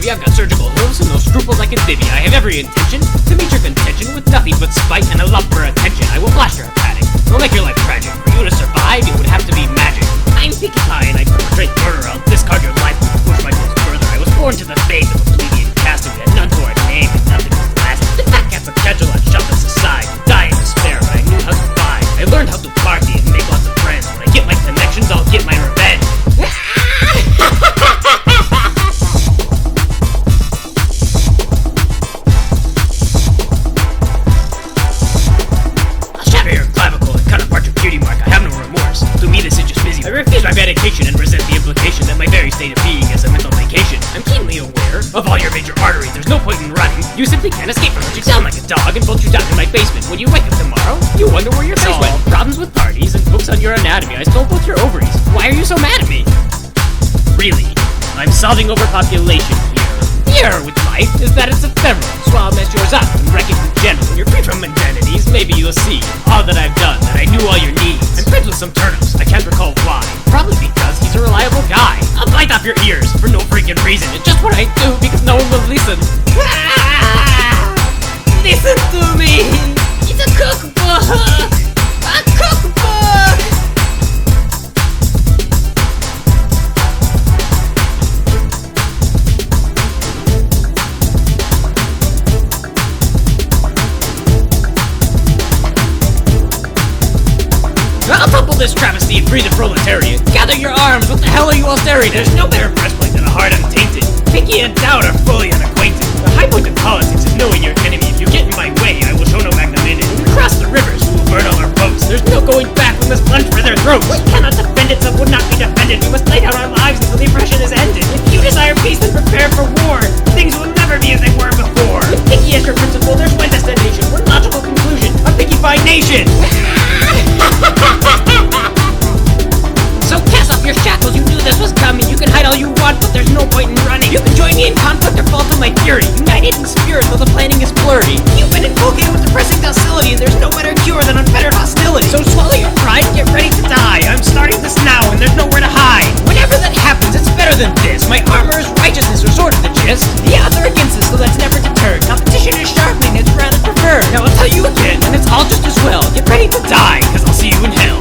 baby. I've got surgical hooves and no scruples like Amphibia. I have every intention to meet your contention with nothing but spite and a love for attention. I will blast your hepatic. I'll make your life tragic. For you to survive, it would have to be magic. I'm Pinkie Pie and I perpetrate murder. I'll discard your life and push my goals further. I was born to the faith of a plebeian caste. We had none to our name and nothing was last. The fat cat's a schedule, I'd shove this aside. Die in despair, but I knew how to survive. I learned how to party and make lots of friends. When I get my connections, I'll get my revenge. I refuse my medication and resent the implication that my very state of being is a mental vacation. I'm keenly aware of all your major arteries. There's no point in running. You simply can't escape from it. You sound like a dog and bolt you down in my basement. When you wake up tomorrow, you wonder where your face went. Problems with parties and books on your anatomy. I stole both your ovaries. Why are you so mad at me? Really, I'm solving overpopulation here. The error with life is that it's ephemeral, so I'll mess yours up and wreck it in general. When you're free from amenities, maybe you'll see all that I've done, that I knew all your needs. I'm friends with some turnips, I can't recall why. Probably because he's a reliable guy. I'll bite off your ears for no freaking reason. It's just what I do because no one will listen. Listen to me! It's a cookbook! A cookbook! I'll topple this travesty and free the proletariat. Gather your arms, what the hell are you all staring at? There's no better breastplate than a heart untainted. Pinkie and Doubt are fully unacquainted. The high point of politics is knowing your enemy. If you get in my way, I will show no magnanimity. When we cross the rivers, we will burn all our boats. There's no going back, we must plunge for their throats. We cannot defend it, so would not be defended. We must lay down our lives until the oppression is ended. If you desire peace, then prepare for war. Things will never be as they were before. With Pinkie as your principal, there's one destination, one logical conclusion, a Pinkie Pie nation. So cast off your shackles, you knew this was coming. You can hide all you want, but there's no point in running. You can join me in conflict or fall to my fury. United in spirit, though the planning is blurry. You've been inculcated with depressing docility, and there's no better cure than unfettered hostility. So swallow your pride and get ready to die. I'm starting this now, and there's nowhere to hide. Whenever that happens, it's better than this. My armor is righteousness, or sort of the gist. The odds are against us, so that's never deterred. Competition is sharpening, it's rather preferred. Now I'll tell you again, and it's all just as well. Get ready to die, cause I'll see you in hell.